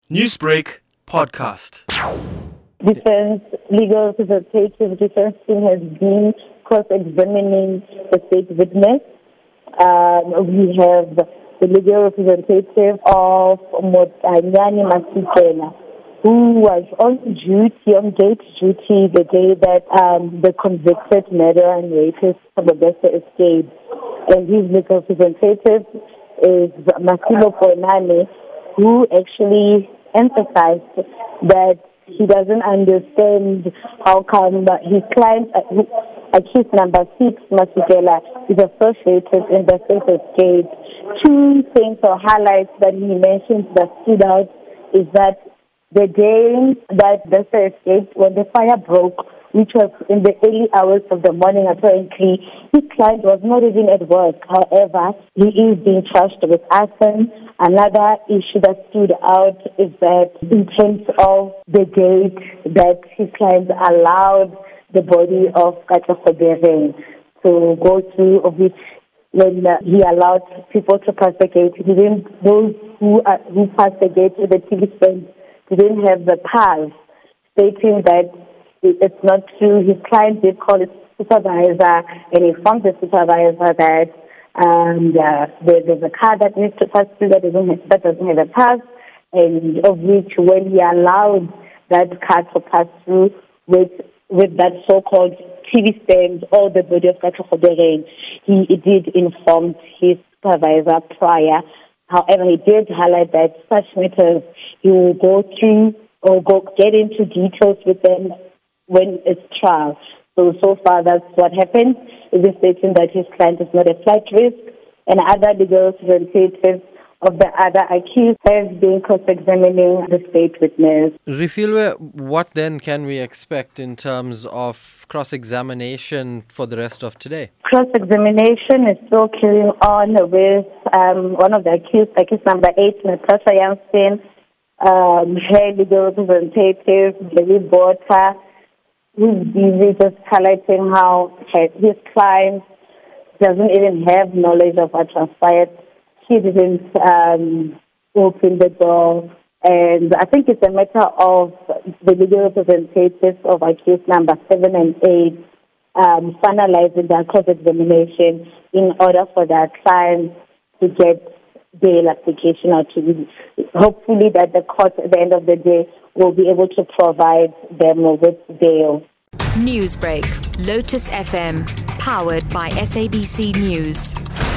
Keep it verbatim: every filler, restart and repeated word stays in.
Newsbreak podcast. Defense legal representative defense team has been cross-examining the state witness. Um, we have the legal representative of Motanyani Masikela, who was on duty, on gate duty, the day that um, the convicted murderer and rapist Sababesa escaped. And his legal representative is Masilo Poenane, who actually emphasized that he doesn't understand how come his client, uh, accused number six, Masikela, is associated in the first escape. Two things or highlights that he mentioned that stood out is that the day that Besa escaped, when the fire broke, which was in the early hours of the morning apparently, his client was not even at work. However, he is being charged with arson. Another issue that stood out is that in terms of the date that his client allowed the body of Katla Khodereng to go through, of which when uh, he allowed people to pass the gate, he didn't, those who, uh, who passed the gate with the T V stand didn't have the pass, stating that it's not true. His client did call his supervisor and informed the supervisor that um, uh, there, there's a car that needs to pass through that doesn't have, that doesn't have a pass, and of which when he allowed that car to pass through with with that so-called T V stand or the body of Katla Khodereng, he, he did inform his supervisor prior. However, he did highlight that such matters he will go through or go get into details with them when it's trial. So, so far that's what happened. It is stating that his client is not a flight risk, and other legal representatives of the other accused have been cross-examining the state witness. Refilwe, what then can we expect in terms of cross-examination for the rest of today? Cross-examination is still carrying on with um, one of the accused, accused number eight, Natasha Jansen, um, her legal representative, David Bota, who's busy just highlighting how his client doesn't even have knowledge of what transpired. He didn't um, open the door, and I think it's a matter of the legal representatives of accused number seven and eight um, finalizing their cross-examination in order for their clients to get bail application or to hopefully that the court at the end of the day will be able to provide them with bail. Newsbreak, Lotus F M, powered by S A B C News.